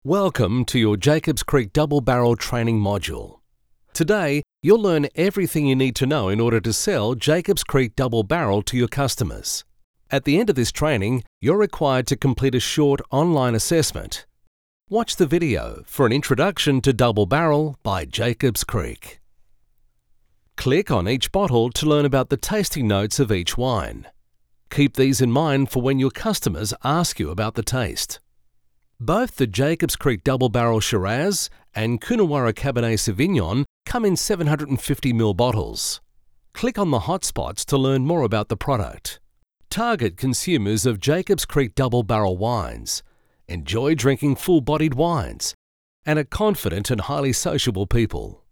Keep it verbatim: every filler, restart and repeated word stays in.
Welcome to your Jacobs Creek Double Barrel Training Module. Today, you'll learn everything you need to know in order to sell Jacobs Creek Double Barrel to your customers. At the end of this training, you're required to complete a short online assessment. Watch the video for an introduction to Double Barrel by Jacobs Creek. Click on each bottle to learn about the tasting notes of each wine. Keep these in mind for when your customers ask you about the taste. Both the Jacobs Creek Double Barrel Shiraz and Coonawarra Cabernet Sauvignon come in seven hundred fifty milliliter bottles. Click on the hotspots to learn more about the product. Target consumers of Jacobs Creek Double Barrel wines. Enjoy drinking full-bodied wines and are confident and highly sociable people.